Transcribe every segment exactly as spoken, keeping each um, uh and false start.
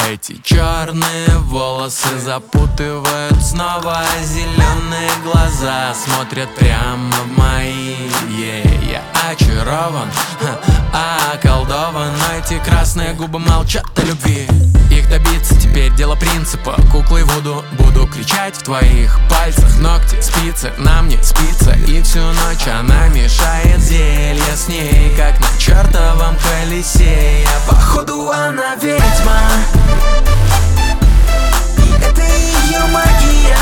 Эти черные волосы запутывают снова. Зеленые глаза смотрят прямо в мои. yeah, Я очарован, ха, околдован. Но эти красные губы молчат о любви. Их добиться теперь дело принципа. Куклой Вуду буду кричать в твоих пальцах. Ногти, спицы, нам не спится. И всю ночь она мешает зелье с ней, как на чертовом колесе. Я походу она ведьма, и это ее магия.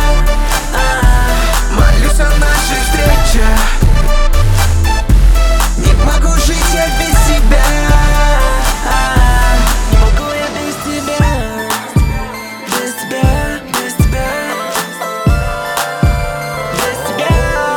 а, Молюсь о нашей встрече. Не могу жить я без тебя. Не могу я без тебя. Без тебя, без тебя. Без тебя.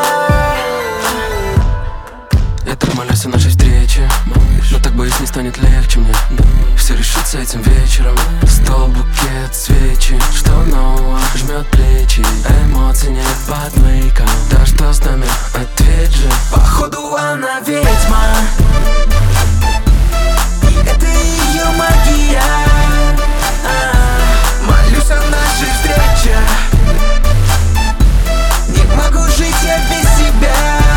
Я так молюсь о нашей встрече, но так боюсь, не станет легче мне. Все решится этим вечером. Стол, букет, свечи. Что нового жмет плечи. Эмоций нет под мейком. Да что с нами, ответь же. Походу она ведьма, и это ее магия. а, Молюсь о нашей встрече. Не могу жить я без тебя.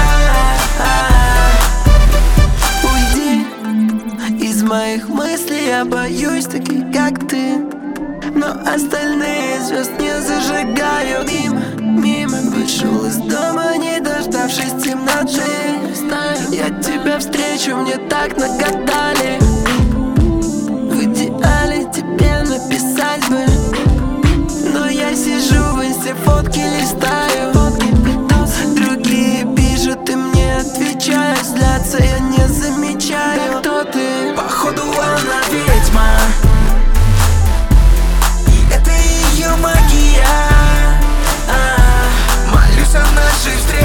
Уйди из моих мыслей, я боюсь таких, как ты. Но остальные звезд не зажигают им. Мимо вышел из дома, не дождавшись темноты. Я тебя встречу, мне так нагадали. В идеале тебе написать бы, но я сижу в инсте, фотки листаю. Другие пишут и мне отвечают. Злятся, я не замечаю. Кто ты? Походу она ведьма, и это ее магия. а, Молюсь о нашей встрече.